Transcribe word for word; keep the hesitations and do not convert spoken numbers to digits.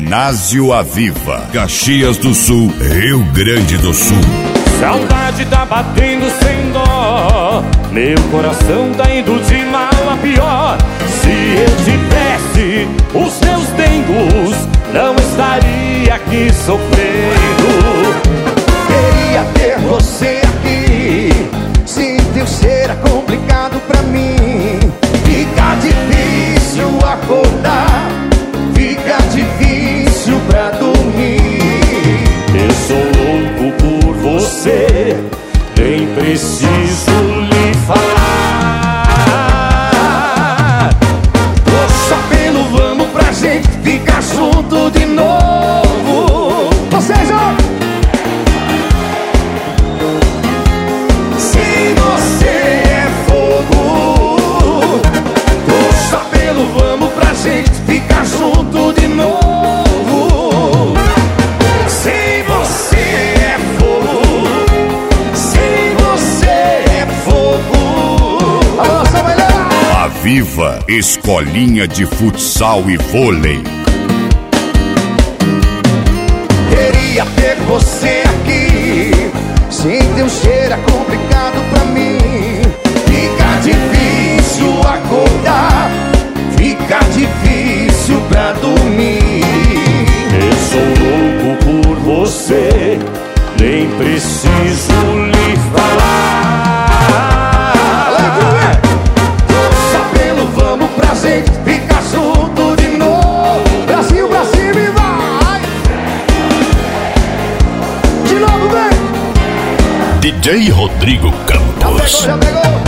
Ginásio Aviva, Caxias do Sul, Rio Grande do Sul. Saudade tá batendo sem dó, meu coração tá indo de mal a pior. Se eu tivesse os teus dentes, não estaria aqui sofrendo. Queria ter você aqui, sem teu ser é complicado pra mim. Fica difícil acordar, fica difícil pra dormir. Eu sou louco por você, nem preciso lhe falar. Poxa, pelo vamos pra gente ficar junto de novo. Vocês vão. Se você é fogo, poxa, pelo vamos pra gente ficar junto de novo. Se você é fogo, se você é fogo. Alô, Samuel! Aviva, escolinha de futsal e vôlei. Queria ter você aqui, sem teu cheiro é complicado pra mim. Fica difícil acordar, fica difícil pra dormir. Eu sou louco por você, nem preciso lhe falar. Só pelo vamos pra gente ficar junto de novo. Brasil, Brasil e vai! De novo, vem! D J Rodrigo Campos. Já pegou, já pegou!